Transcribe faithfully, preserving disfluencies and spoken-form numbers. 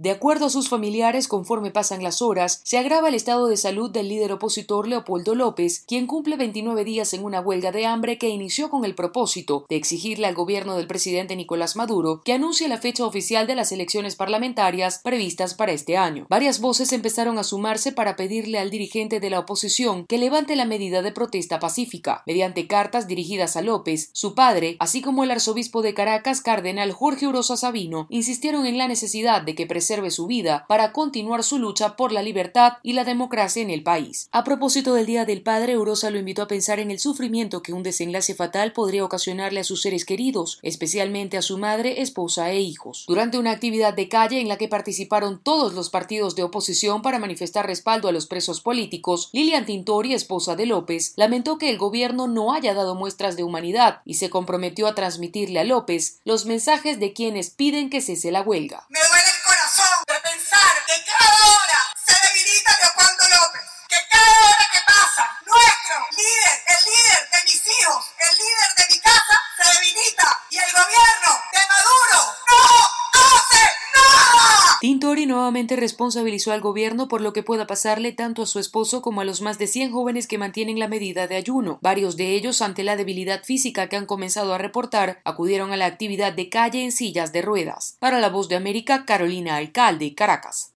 De acuerdo a sus familiares, conforme pasan las horas, se agrava el estado de salud del líder opositor Leopoldo López, quien cumple veintinueve días en una huelga de hambre que inició con el propósito de exigirle al gobierno del presidente Nicolás Maduro que anuncie la fecha oficial de las elecciones parlamentarias previstas para este año. Varias voces empezaron a sumarse para pedirle al dirigente de la oposición que levante la medida de protesta pacífica. Mediante cartas dirigidas a López, su padre, así como el arzobispo de Caracas, cardenal Jorge Urosa Sabino, insistieron en la necesidad de que preserve su vida para continuar su lucha por la libertad y la democracia en el país. A propósito del Día del Padre, Urosa lo invitó a pensar en el sufrimiento que un desenlace fatal podría ocasionarle a sus seres queridos, especialmente a su madre, esposa e hijos. Durante una actividad de calle en la que participaron todos los partidos de oposición para manifestar respaldo a los presos políticos, Lilian Tintori, esposa de López, lamentó que el gobierno no haya dado muestras de humanidad y se comprometió a transmitirle a López los mensajes de quienes piden que cese la huelga. Me duele el corazón de pensar que cada hora se debilita Leopoldo López, que cada hora que pasa, nuestro líder, el líder de mis hijos, el líder de mi casa, se debilita y el gobierno de Maduro no hace nada. Tintori nuevamente responsabilizó al gobierno por lo que pueda pasarle tanto a su esposo como a los más de cien jóvenes que mantienen la medida de ayuno. Varios de ellos, ante la debilidad física que han comenzado a reportar, acudieron a la actividad de calle en sillas de ruedas. Para La Voz de América, Carolina Alcalde, Caracas.